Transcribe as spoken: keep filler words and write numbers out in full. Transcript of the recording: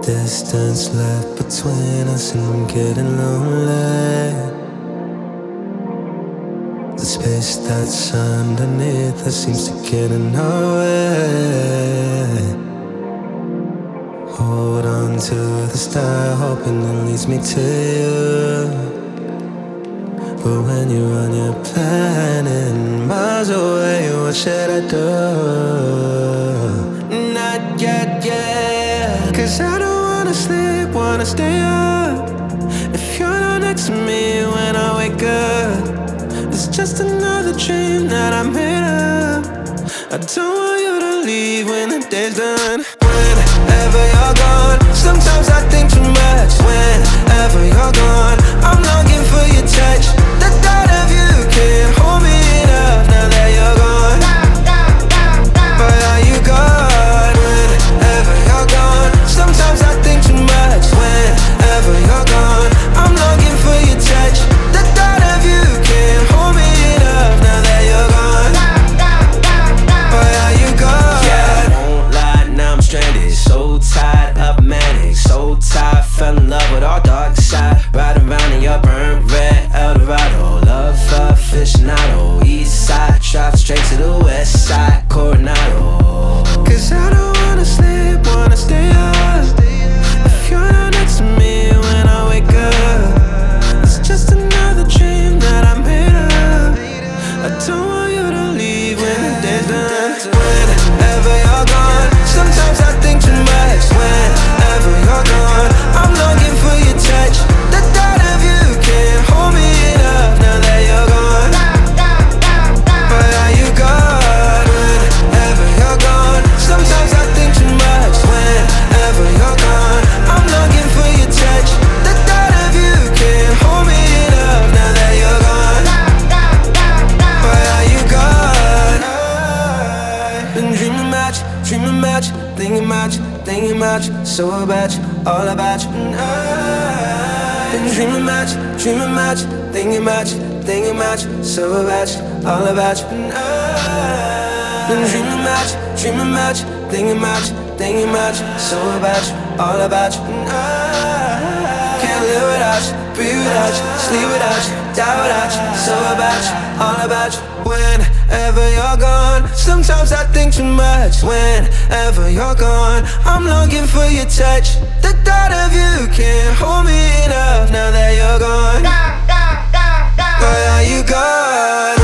distance left between us, and I'm getting lonely. The space that's underneath us seems to get in our way. Hold on to the star, hoping it leads me to you. But when you're on your planet, miles away, what should I do? Not yet, yeah. Cause I don't wanna sleep, wanna stay up. If you're not next to me when I wake up, it's just another dream that I made up. I don't want you to leave when the day's done. Whenever you're gone, sometimes I think too much. Whenever you're gone, I'm longing for your touch. The thought of you can't hold me enough now that you're gone. But are you gone? Whenever you're gone, sometimes I think too much. Whenever you're gone, I'm longing for your touch. The thought of you can't hold me enough now that you're gone. But are you gone? Yeah, I won't lie, now I'm stranded. So tied up, manic, so tired. Fell in love with our dark side. Ride around in your burnt red Eldorado. Love aficionado. East side, drive straight to the west side, Coronado. Cause I don't wanna sleep, wanna stay up. If you're not next to me when I wake up, it's just another dream that I made up. I don't want you to leave when the day's done. Whenever you're gone, sometimes I think too much. Whenever you're gone, I'm longing for your touch. The thought of you can't hold me enough now that you're gone. But are you gone? Whenever you're gone, sometimes I think too much. Whenever you're gone, I'm longing for your touch. The thought of you can't hold me enough now that you're gone. But are you gone? I've been dreaming about you, dreaming about you, thinking about you, thinking about you, so about you, all about you. And I've been dreaming about you, dreaming about you, thinking about you, thinking about you, so about you, all about you. And I've been dreaming about you, dreaming about you, thinking about you, thinking about you, so about you, all about you. And I can't live without you, breathe without you, sleep without you, die without you, so about you, all about you. Whenever you're gone, sometimes I think too much. Whenever you're gone, I'm longing for your touch. The thought of you can't hold me enough now that you're gone. But are you gone?